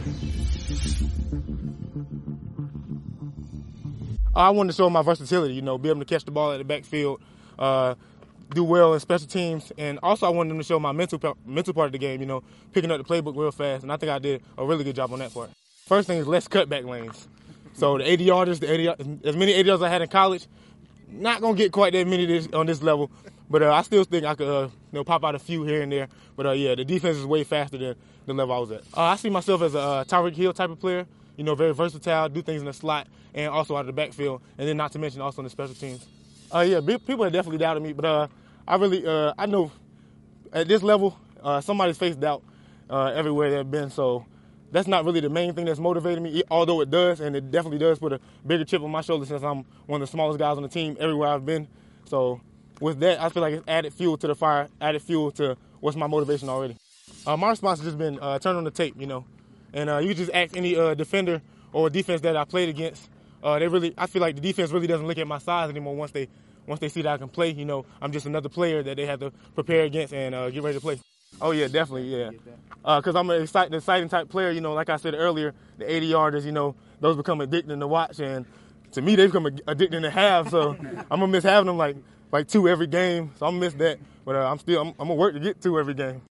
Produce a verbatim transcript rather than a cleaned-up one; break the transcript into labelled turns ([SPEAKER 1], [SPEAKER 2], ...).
[SPEAKER 1] I wanted to show my versatility, you know, be able to catch the ball at the backfield, uh, do well in special teams, and also I wanted them to show my mental mental part of the game, you know, picking up the playbook real fast, and I think I did a really good job on that part. First thing is less cutback lanes. So the eighty yarders, the eighty, as many eighty yarders I had in college, not gonna get quite that many this, on this level, but uh, I still think I could, uh, you know, pop out a few here and there. But uh, yeah, the defense is way faster than the level I was at. Uh, I see myself as a uh, Tyreek Hill type of player. You know, very versatile, do things in the slot, and also out of the backfield, and then not to mention also in the special teams. Uh, yeah, people have definitely doubted me, but uh, I really, uh, I know at this level, uh, somebody's faced doubt uh, everywhere they've been, so that's not really the main thing that's motivating me, although it does, and it definitely does put a bigger chip on my shoulder since I'm one of the smallest guys on the team everywhere I've been. So with that, I feel like it's added fuel to the fire, added fuel to what's my motivation already. Uh, my response has just been uh, turn on the tape, you know. And uh, you just ask any uh, defender or defense that I played against. Uh, they really, I feel like the defense really doesn't look at my size anymore once they once they see that I can play. You know, I'm just another player that they have to prepare against and uh, get ready to play. Oh yeah, definitely, yeah. Because uh, I'm an exciting, exciting type player. You know, like I said earlier, the eighty yarders. You know, those become addicting to watch, and to me, they become addicting to have. So I'm gonna miss having them like like two every game. So I'm gonna miss that. But uh, I'm still, I'm, I'm gonna work to get two every game.